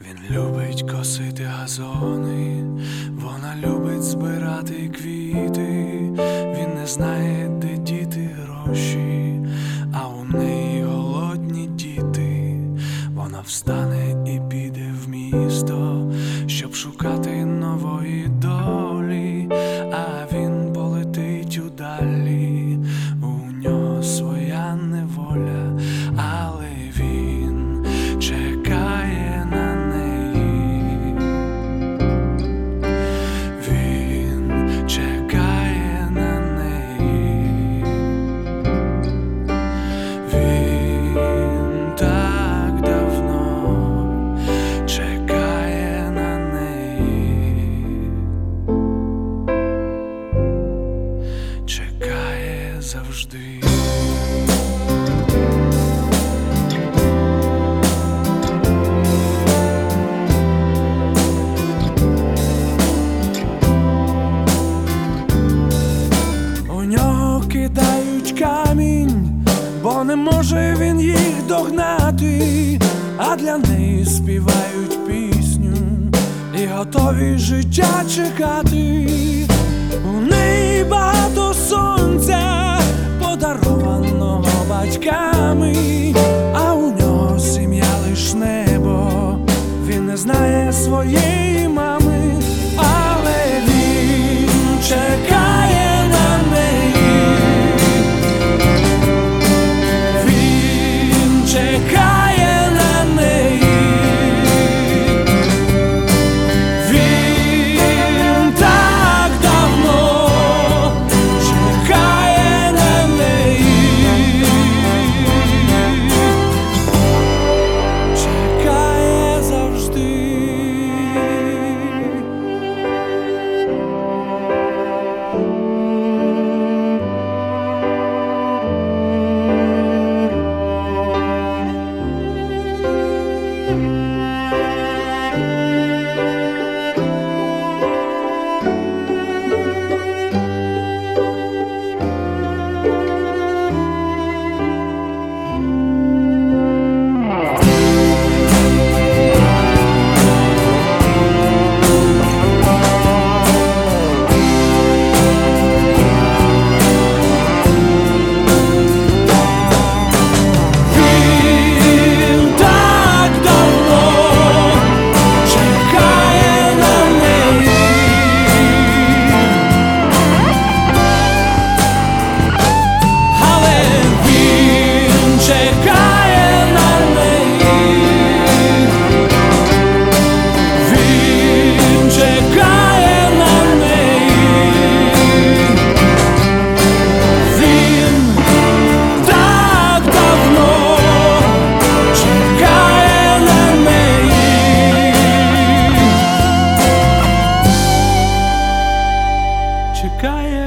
Він любить косити газони, вона любить збирати квіти. Він не знає, де діти гроші, а у неї голодні діти. Вона встане і піде в місто, щоб шукати нової долі, а він полетить удалі, у нього своя неволя, але він чекає на неї. Він чекає на неї. Він так давно чекає на неї. Чекає завжди. У нього кидають камінь, бо не може він їх догнати, а для неї співають пісню і готові життя чекати. У неї багато сонця, подарованого батьками, а у нього сім'я лиш небо. Він не знає своєї мами, але він чекає на неї. Він чекає на неї. Він так давно чекає на неї. Чекає завжди. Чекає